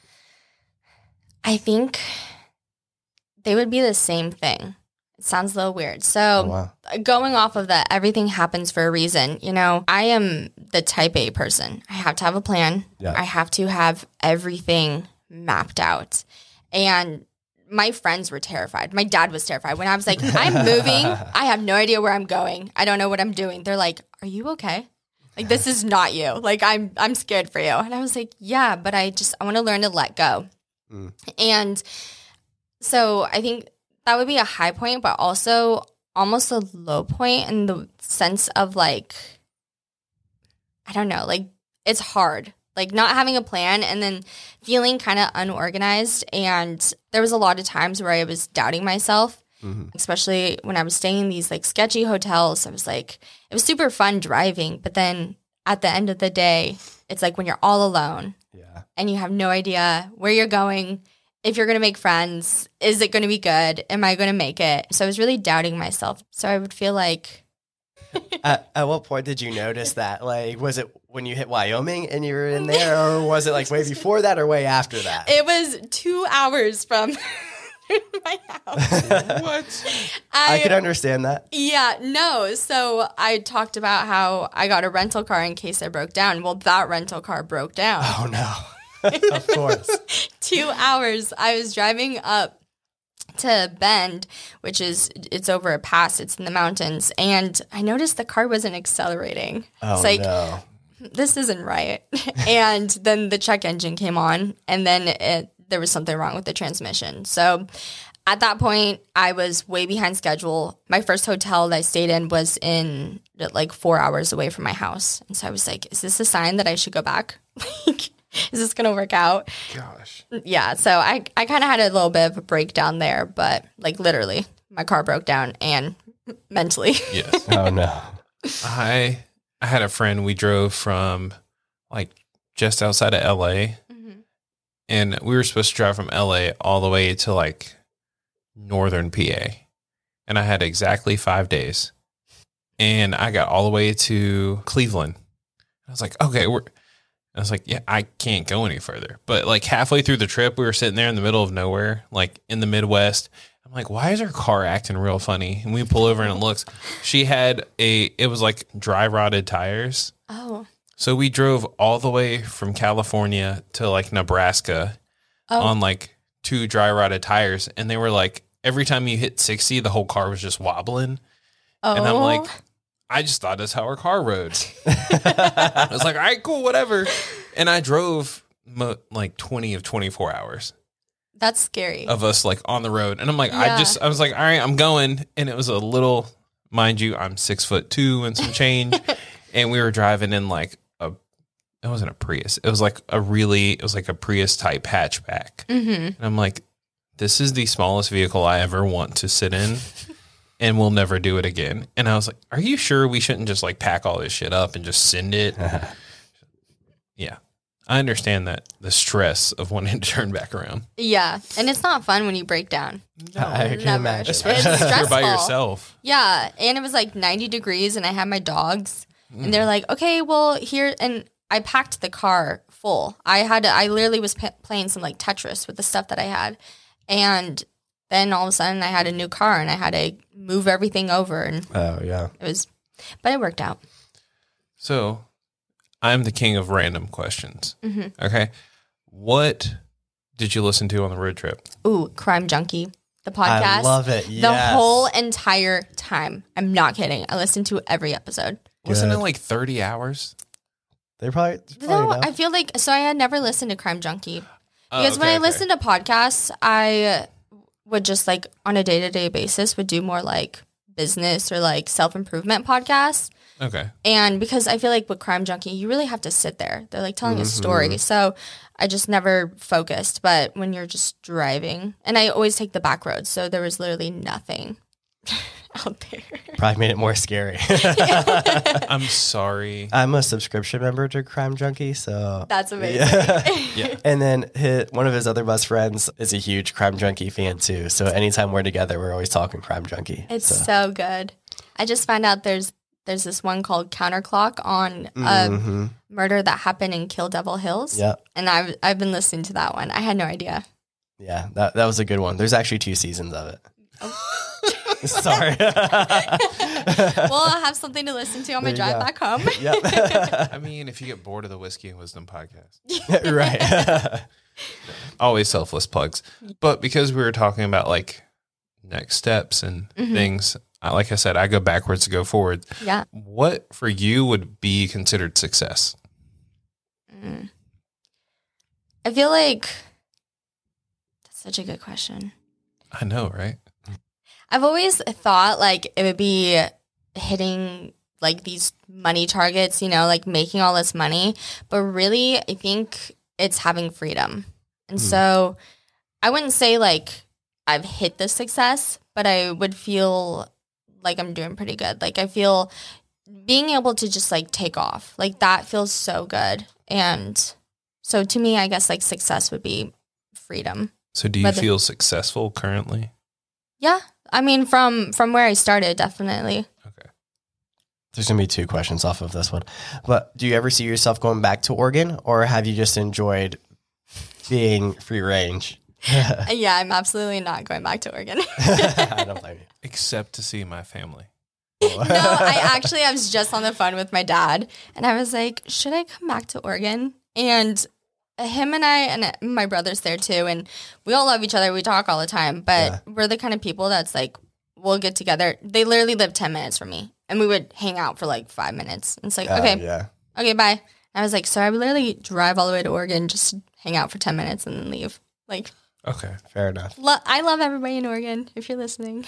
I think they would be the same thing. It sounds a little weird. So Oh, wow. going off of that, everything happens for a reason. You know, I am the type A person. I have to have a plan. Yeah. I have to have everything mapped out. And my friends were terrified. My dad was terrified. When I was like, I'm moving. I have no idea where I'm going. I don't know what I'm doing. They're like, are you okay? Like, this is not you. Like, I'm I'm scared for you. And I was like, yeah, but I just, I want to learn to let go. Mm. And so I think that would be a high point, but also almost a low point in the sense of like, I don't know, like it's hard, like not having a plan and then feeling kind of unorganized. And there was a lot of times where I was doubting myself, Mm-hmm. especially when I was staying in these like sketchy hotels. I was like, it was super fun driving, but then at the end of the day, it's like when you're all alone Yeah. and you have no idea where you're going, if you're going to make friends, is it going to be good? Am I going to make it? So I was really doubting myself. So I would feel like, At, at what point did you notice that? Like, was it when you hit Wyoming and you were in there, or was it like way before that or way after that? it was two hours from my house. What? I could understand that. Yeah, no. So I talked about how I got a rental car in case I broke down. Well, that rental car broke down. Oh, no. Of course. Two hours. I was driving up to Bend, which is, it's over a pass. It's in the mountains. And I noticed the car wasn't accelerating. Oh, it's like, no. this isn't right. And then the check engine came on, and then it, there was something wrong with the transmission. So at that point, I was way behind schedule. My first hotel that I stayed in was in like four hours away from my house. And so I was like, is this a sign that I should go back? Like, is this going to work out? Gosh. Yeah. So I, I kind of had a little bit of a breakdown there, but like literally my car broke down and mentally. Yes. Oh, no. I I had a friend, we drove from like just outside of L A, Mhm. and we were supposed to drive from L A all the way to like northern P A. And I had exactly five days. And I got all the way to Cleveland. I was like, okay, we're I was like, yeah, I can't go any further. But like halfway through the trip, we were sitting there in the middle of nowhere, like in the Midwest. I'm like, why is her car acting real funny? And we pull over and it looks, she had a, it was like dry rotted tires. Oh. So we drove all the way from California to like Nebraska Oh. on like two dry rotted tires. And they were like, every time you hit sixty, the whole car was just wobbling. Oh. And I'm like, I just thought that's how our car rode. I was like, all right, cool, whatever. And I drove mo- like twenty of twenty-four hours that's scary. of us like on the road. And I'm like, Yeah. I just, I was like, all right, I'm going. And it was a little, mind you, I'm six foot two and some change. And we were driving in like a, it wasn't a Prius. It was like a really, it was like a Prius type hatchback. Mm-hmm. And I'm like, this is the smallest vehicle I ever want to sit in. And we'll never do it again. And I was like, are you sure we shouldn't just like pack all this shit up and just send it? Yeah. I understand that the stress of wanting to turn back around. Yeah. And it's not fun when you break down. I can Never. imagine. Especially It's if you're by stressful. yourself. Yeah. And it was like ninety degrees and I had my dogs and they're like, okay, well here, and I packed the car full. I had to, I literally was p- playing some like Tetris with the stuff that I had. And then all of a sudden I had a new car and I had to move everything over, and Oh, yeah. it was, but it worked out. So I'm the king of random questions. Mm-hmm. Okay. What did you listen to on the road trip? Ooh, Crime Junkie, the podcast. I love it. The Yes. whole entire time. I'm not kidding. I listened to every episode. Wasn't it Good. like thirty hours? They're probably, it's No, probably enough. I feel like, so I had never listened to Crime Junkie. Oh, Because when okay, I okay. listened to podcasts, I would just like on a day to day basis would do more like business or like self improvement podcasts. Okay. And because I feel like with Crime Junkie, you really have to sit there. They're like telling a Mm-hmm. story. So I just never focused. But when you're just driving, and I always take the back roads, so there was literally nothing out there. Probably made it more scary. I'm sorry. I'm a subscription member to Crime Junkie, so That's amazing. yeah. Yeah. And then his, one of his other best friends is a huge Crime Junkie fan too. So anytime we're together, we're always talking Crime Junkie. It's so. so good. I just found out there's there's this one called Counterclock on a Mhm. murder that happened in Kill Devil Hills. Yeah, And I've I've been listening to that one. I had no idea. yeah, that that was a good one. There's actually two seasons of it. Sorry. Well, I'll have something to listen to on my There you drive go. back home. Yep. I mean, if you get bored of the Whiskey and Wisdom podcast, Right. always selfless plugs. But because we were talking about like next steps and Mm-hmm. things, I, like I said, I go backwards to go forward. Yeah. What for you would be considered success? Mm. I feel like that's such a good question. I know, right? I've always thought like it would be hitting like these money targets, you know, like making all this money. But really, I think it's having freedom. And so I wouldn't say like I've hit the success, but I would feel like I'm doing pretty good. Like I feel being able to just like take off, like that feels so good. And so to me, I guess like success would be freedom. So do you Whether- feel successful currently? Yeah. I mean, from from where I started, definitely. Okay. There's going to be two questions off of this one. But do you ever see yourself going back to Oregon, or have you just enjoyed being free range? Yeah, I'm absolutely not going back to Oregon. I don't blame you. Except to see my family. No, I actually, I was just on the phone with my dad, and I was like, should I come back to Oregon? And him and I, and my brother's there too, and we all love each other. We talk all the time, but Yeah. we're the kind of people that's like, we'll get together. They literally live ten minutes from me, and we would hang out for like five minutes. And it's like, Uh, okay, Yeah. okay, bye. And I was like, so I would literally drive all the way to Oregon just to hang out for ten minutes and then leave. Like, Okay. Fair enough. lo- I love everybody in Oregon, if you're listening.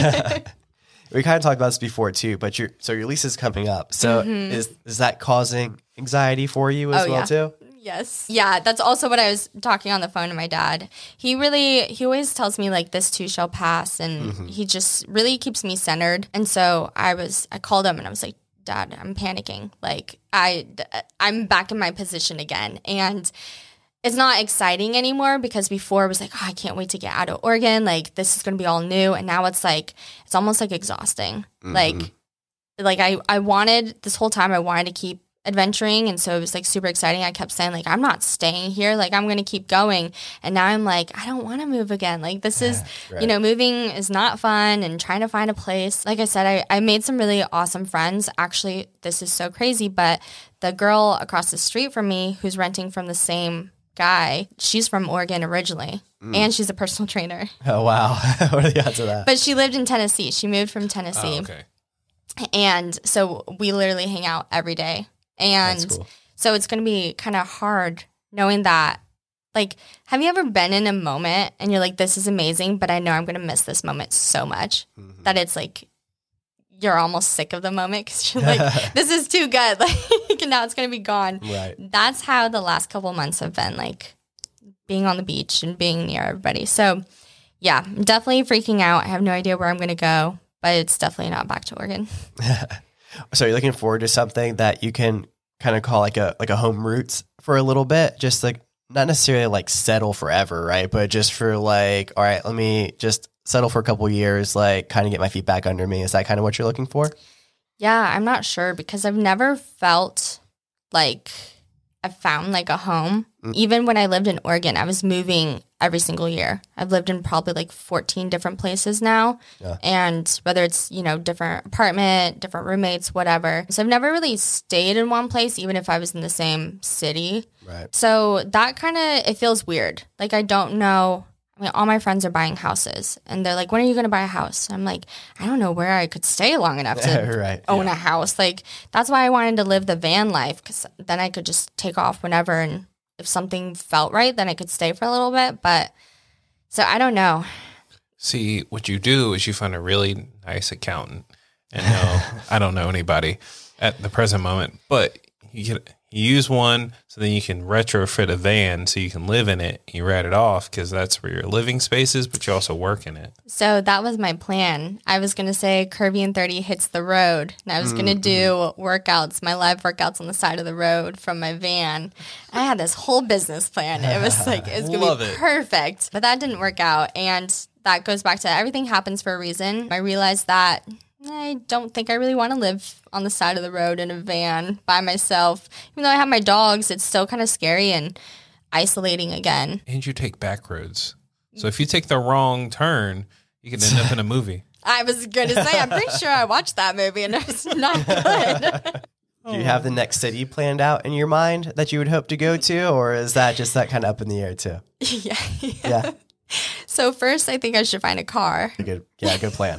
We kind of talked about this before too, but your so your lease is coming up. So is is that causing anxiety for you as Mm-hmm. Oh, well yeah. too? Yes. Yeah, that's also what I was talking on the phone to my dad. He really, he always tells me like this too shall pass, and he just really keeps me centered. And so I was, I called him and I was like, Dad, I'm panicking. Like I, I'm back in my position again, and it's not exciting anymore because before it was like, oh, I can't wait to get out of Oregon. Like this is going to be all new, and now it's like it's almost like exhausting. Like, like I, I wanted this whole time. I wanted to keep adventuring, and so it was like super exciting. I kept saying like I'm not staying here, like I'm gonna keep going, and now I'm like I don't want to move again. Like this is Right. you know, moving is not fun, and trying to find a place. Like I said, I, I made some really awesome friends. Actually, this is so crazy, but the girl across the street from me who's renting from the same guy, she's from Oregon originally, and she's a personal trainer, Oh wow. What are the odds of that? but she lived in Tennessee. She moved from Tennessee. Oh, okay. And so we literally hang out every day. And That's cool. so it's going to be kind of hard knowing that. Like, have you ever been in a moment and you're like, this is amazing, but I know I'm going to miss this moment so much Mm-hmm. that it's like you're almost sick of the moment because you're like, this is too good. Like, now it's going to be gone. Right. That's how the last couple of months have been, like being on the beach and being near everybody. So, yeah, I'm definitely freaking out. I have no idea where I'm going to go, but it's definitely not back to Oregon. So you're looking forward to something that you can kind of call like a like a home roots for a little bit, just like not necessarily like settle forever, right? But just for like, all right, let me just settle for a couple years, like kind of get my feet back under me. Is that kind of what you're looking for? Yeah, I'm not sure because I've never felt like I've found like a home. Mm. Even when I lived in Oregon, I was moving every single year. I've lived in probably like fourteen different places now. Yeah. And whether it's, you know, different apartment, different roommates, whatever. So I've never really stayed in one place, even if I was in the same city. Right. So that kind of, it feels weird. Like I don't know. I mean, all my friends are buying houses and they're like, when are you going to buy a house? I'm like, I don't know where I could stay long enough to right. own yeah. a house. Like, that's why I wanted to live the van life, because then I could just take off whenever. And if something felt right, then I could stay for a little bit. But so I don't know. See, what you do is you find a really nice accountant. And no, I don't know anybody at the present moment, but you get You use one so then you can retrofit a van so you can live in it. You rent it off because that's where your living space is, but you also work in it. So that was my plan. I was going to say Curvy and thirty hits the road. And I was mm-hmm. going to do workouts, my live workouts on the side of the road from my van. I had this whole business plan. It was like, it was going to be perfect. But that didn't work out. And that goes back to everything happens for a reason. I realized that I don't think I really want to live on the side of the road in a van by myself. Even though I have my dogs, it's still kind of scary and isolating again. And you take back roads. So if you take the wrong turn, you can end up in a movie. I was going to say, I'm pretty sure I watched that movie and it's not good. Do you have the next city planned out in your mind that you would hope to go to? Or is that just that kind of up in the air too? Yeah. Yeah. yeah. So first, I think I should find a car. Good, yeah, good plan.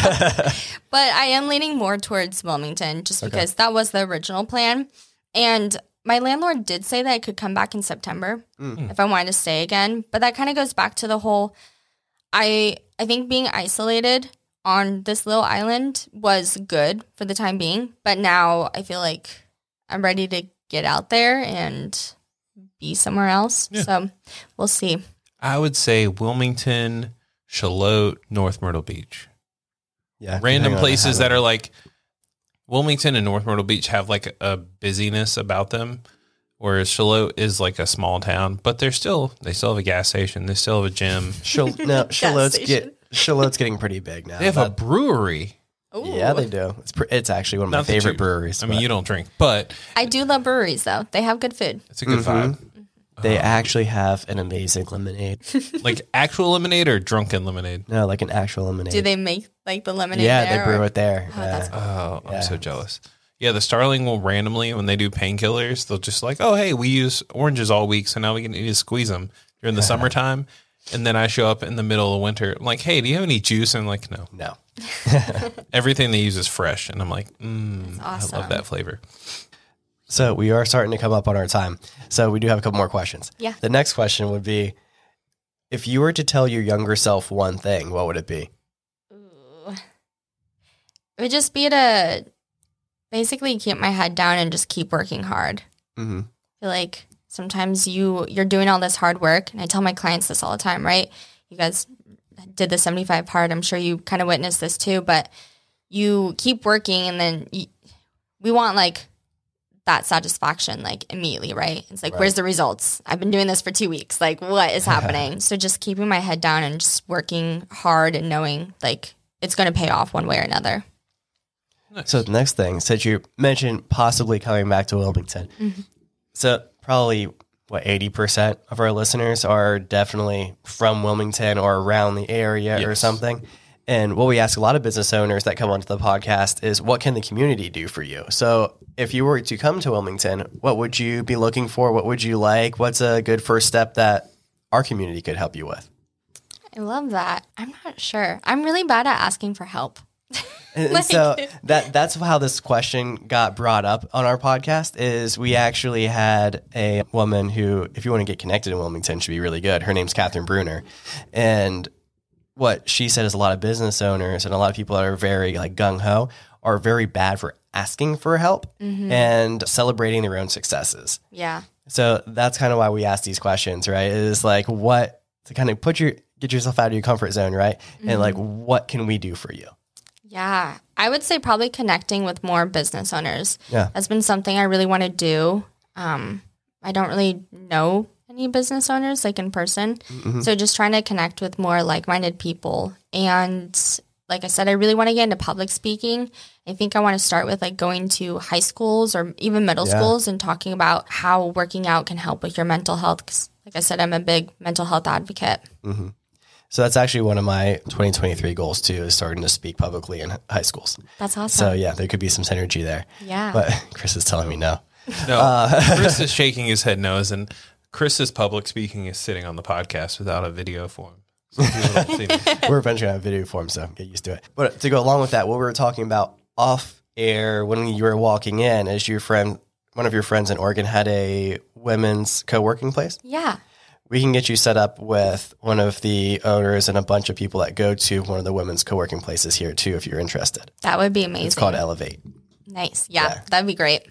But I am leaning more towards Wilmington just okay. because that was the original plan. And my landlord did say that I could come back in September mm. if I wanted to stay again. But that kind of goes back to the whole, I I think being isolated on this little island was good for the time being. But now I feel like I'm ready to get out there and be somewhere else. Yeah. So we'll see. I would say Wilmington, Charlotte, North Myrtle Beach. Yeah. Random places that are like Wilmington and North Myrtle Beach have like a busyness about them, whereas Charlotte is like a small town, but they're still they still have a gas station, they still have a gym. Chal- no, Charlotte's get Charlotte's getting pretty big now. They have a brewery. Ooh. Yeah, they do. It's pre- it's actually one of my Not favorite you, breweries. I mean, you don't drink, but I do love breweries though. They have good food. It's a good mm-hmm. vibe. They um, actually have an amazing lemonade. Like actual lemonade or drunken lemonade? No, like an actual lemonade. Do they make like the lemonade Yeah, there, they brew or? it there. Oh, that's cool. Oh, I'm yeah. so jealous. Yeah, the Starling will randomly, when they do painkillers, they'll just like, oh, hey, we use oranges all week, so now we can need to squeeze them during the summertime. And then I show up in the middle of winter. I'm like, hey, do you have any juice? And I'm like, no. No. Everything they use is fresh. And I'm like, mm, awesome. I love that flavor. So we are starting to come up on our time. So we do have a couple more questions. Yeah. The next question would be, if you were to tell your younger self one thing, what would it be? Ooh. It would just be to basically keep my head down and just keep working hard. Mm-hmm. I feel like sometimes you, you're doing all this hard work, and I tell my clients this all the time, right? You guys did the seventy-five part. I'm sure you kind of witnessed this too, but you keep working and then you, we want like that satisfaction like immediately, right? It's like, right. Where's the results? I've been doing this for two weeks. Like, what is happening? So just keeping my head down and just working hard and knowing like it's going to pay off one way or another. Nice. So the next thing, since you mentioned possibly coming back to Wilmington, mm-hmm. so probably what eighty percent of our listeners are definitely from Wilmington or around the area yes. or something. And what we ask a lot of business owners that come onto the podcast is, what can the community do for you? So if you were to come to Wilmington, what would you be looking for? What would you like? What's a good first step that our community could help you with? I love that. I'm not sure. I'm really bad at asking for help. And like, so that that's how this question got brought up on our podcast. Is we actually had a woman who, if you want to get connected in Wilmington, should be really good. Her name's Catherine Bruner, and what she said is a lot of business owners and a lot of people that are very like gung ho are very bad for asking for help mm-hmm. and celebrating their own successes. Yeah. So that's kind of why we ask these questions, right? It is like, what to kind of put your get yourself out of your comfort zone, right? Mm-hmm. And like, what can we do for you? Yeah, I would say probably connecting with more business owners. Yeah. That's been something I really want to do. Um, I don't really know any business owners like in person. Mm-hmm. So just trying to connect with more like-minded people and like I said, I really want to get into public speaking. I think I want to start with like going to high schools or even middle Yeah. schools and talking about how working out can help with your mental health. 'Cause like I said, I'm a big mental health advocate. Mm-hmm. So that's actually one of my twenty twenty-three goals too, is starting to speak publicly in high schools. That's awesome. So yeah, there could be some synergy there. Yeah. But Chris is telling me no. No, Uh, Chris is shaking his head no, as in Chris's public speaking is sitting on the podcast without a video for him. So people don't see me. We're eventually going to have video form, so get used to it. But to go along with that, what we were talking about off air when you were walking in is your friend, one of your friends in Oregon had a women's co-working place. Yeah. We can get you set up with one of the owners and a bunch of people that go to one of the women's co-working places here too, if you're interested. That would be amazing. It's called Elevate. Nice. Yeah, Yeah. that'd be great.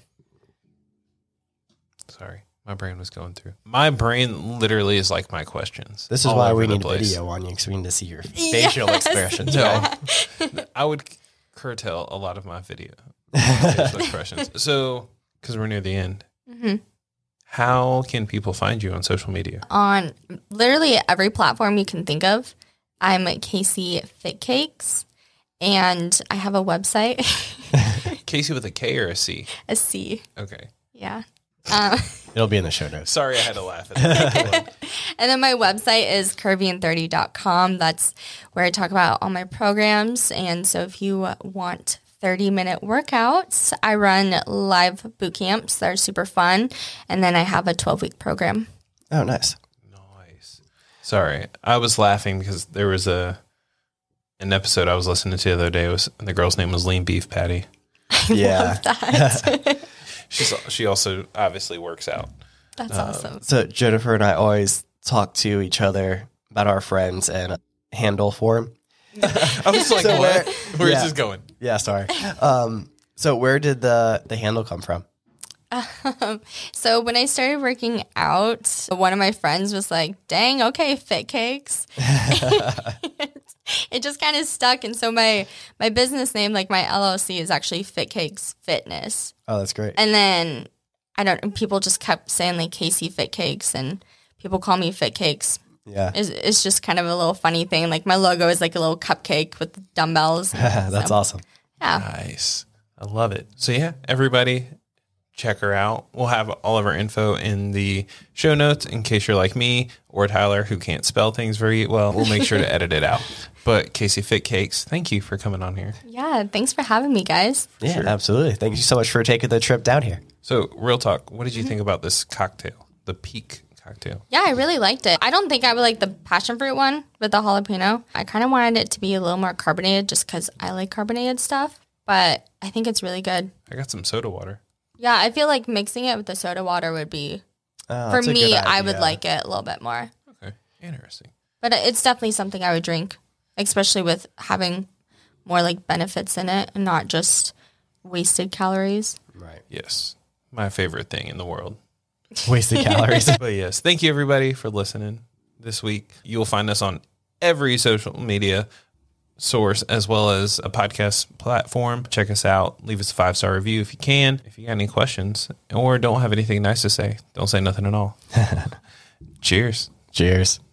Sorry, my brain was going through. My brain literally is like my questions. This is all why over we the need place. video on you, because we need to see your facial expressions. No, right? I would curtail a lot of my video facial expressions. So, because we're near the end, Mm-hmm. how can people find you on social media? On literally every platform you can think of, I'm Casey Fit Cakes, and I have a website, Casey with a K or a C? a C. Okay. Yeah. Um, It'll be in the show notes. Sorry, I had to laugh at that. and then my website is curvy and thirty dot com. That's where I talk about all my programs. And so if you want thirty minute workouts, I run live boot camps that are super fun. And then I have a twelve week program. Oh, nice. Nice. Sorry, I was laughing because there was a an episode I was listening to the other day. It was and the girl's name was Lean Beef Patty. Yeah. That. She's she also obviously works out. That's Uh, awesome. So Jennifer and I always talk to each other about our friends and handle form. I was like, So what? where- Where's yeah. this going? Yeah, sorry. Um, so where did the, the handle come from? Um, so when I started working out, one of my friends was like, dang, okay, Fit Cakes. It just kind of stuck. And so my, my business name, like my L L C, is actually Fit Cakes Fitness. Oh, that's great. And then I don't, people just kept saying like Casey Fit Cakes, and people call me Fit Cakes. Yeah. It's, it's just kind of a little funny thing. Like my logo is like a little cupcake with dumbbells. That's So, awesome. Yeah. Nice. I love it. So yeah, everybody check her out. We'll have all of our info in the show notes in case you're like me or Tyler who can't spell things very well. We'll make sure to edit it out. But Casey Fit Cakes, thank you for coming on here. Yeah. Thanks for having me, guys. Yeah, Sure. absolutely. Thank you so much for taking the trip down here. So real talk, what did you think about this cocktail, the Peak cocktail? Yeah, I really liked it. I don't think I would like the passion fruit one with the jalapeno. I kind of wanted it to be a little more carbonated just because I like carbonated stuff. But I think it's really good. I got some soda water. Yeah, I feel like mixing it with the soda water would be, Oh, for that's a me, good I would idea. like it a little bit more. Okay, interesting. But it's definitely something I would drink, especially with having more like benefits in it and not just wasted calories. Right. Yes, my favorite thing in the world. Wasted calories. But yes, thank you everybody for listening this week. You'll find us on every social media source as well as a podcast platform. Check us out. Leave us a five-star review if you can. If you got any questions or don't have anything nice to say, don't say nothing at all. Cheers. Cheers.